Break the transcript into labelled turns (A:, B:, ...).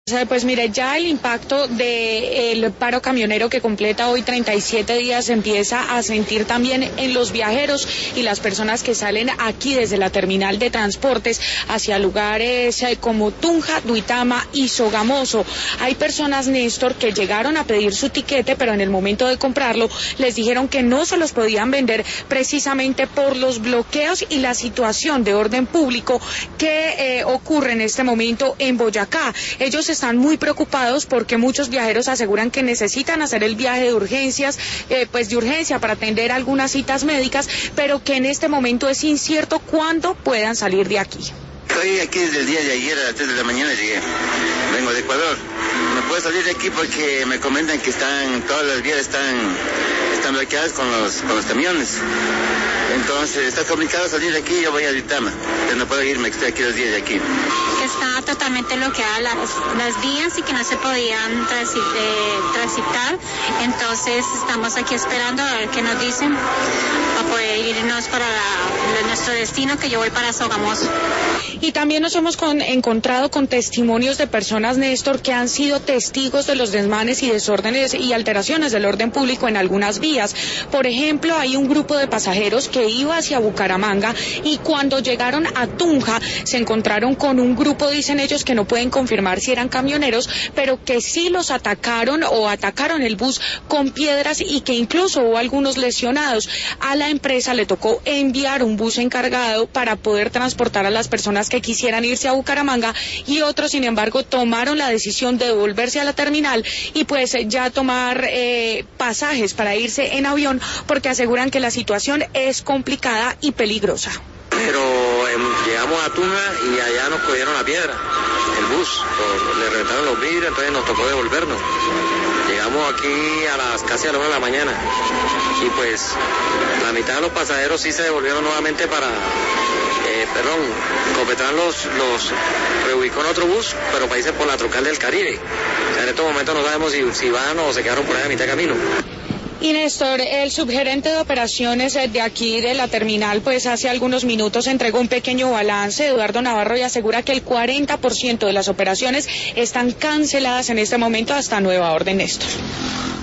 A: Pues mire, ya el impacto del paro camionero que completa hoy 37 días se empieza a sentir también en los viajeros y las personas que salen aquí desde la terminal de transportes hacia lugares como Tunja, Duitama y Sogamoso. Hay personas, Néstor, que llegaron a pedir su tiquete, pero en el momento de comprarlo les dijeron que no se los podían vender precisamente por los bloqueos y la situación de orden público que ocurre en este momento en Boyacá. Ellos están muy preocupados porque muchos viajeros aseguran que necesitan hacer el viaje de urgencias, de urgencia para atender algunas citas médicas, pero que en este momento es incierto cuándo puedan salir de aquí.
B: Estoy aquí desde el día de ayer a las 3 de la mañana llegué. Vengo de Ecuador. No puedo salir de aquí porque me comentan que todas las vías están bloqueadas con los camiones. Entonces está complicado salir de aquí, yo voy a Duitama, pero no puedo irme, estoy aquí 2 días de aquí.
C: Está totalmente bloqueadas las vías y que no se podían transitar, entonces estamos aquí esperando a ver qué nos dicen para poder irnos para nuestro destino, que yo voy para Sogamoso.
A: Y también nos hemos encontrado con testimonios de personas, Néstor, que han sido testigos de los desmanes y desórdenes y alteraciones del orden público en algunas vías. Por ejemplo, hay un grupo de pasajeros que iba hacia Bucaramanga y cuando llegaron a Tunja se encontraron con un grupo, dicen ellos, que no pueden confirmar si eran camioneros, pero que sí los atacaron el bus con piedras y que incluso hubo algunos lesionados. A la empresa le tocó enviar un bus encargado para poder transportar a las personas que quisieran irse a Bucaramanga y otros, sin embargo, tomaron la decisión de devolverse a la terminal y pues ya tomar pasajes para irse en avión porque aseguran que la situación es complicada y peligrosa.
D: Pero llegamos a Tunja y allá nos cogieron la piedra, el bus, le reventaron los vidrios, entonces nos tocó devolvernos. Llegamos aquí casi a las 1 de la mañana y pues la mitad de los pasajeros sí se devolvieron nuevamente para, Copetrán los reubicó en otro bus, pero para irse por la Troncal del Caribe. O sea, en estos momentos no sabemos si van o se quedaron por ahí a mitad de camino.
A: Y Néstor, el subgerente de operaciones de aquí de la terminal, pues hace algunos minutos entregó un pequeño balance, Eduardo Navarro, y asegura que el 40% de las operaciones están canceladas en este momento hasta nueva orden, Néstor.